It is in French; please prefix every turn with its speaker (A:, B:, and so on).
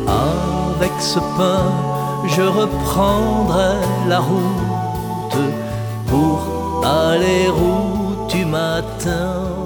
A: Avec ce pain, je reprendrai la route pour aller où tu m'attends.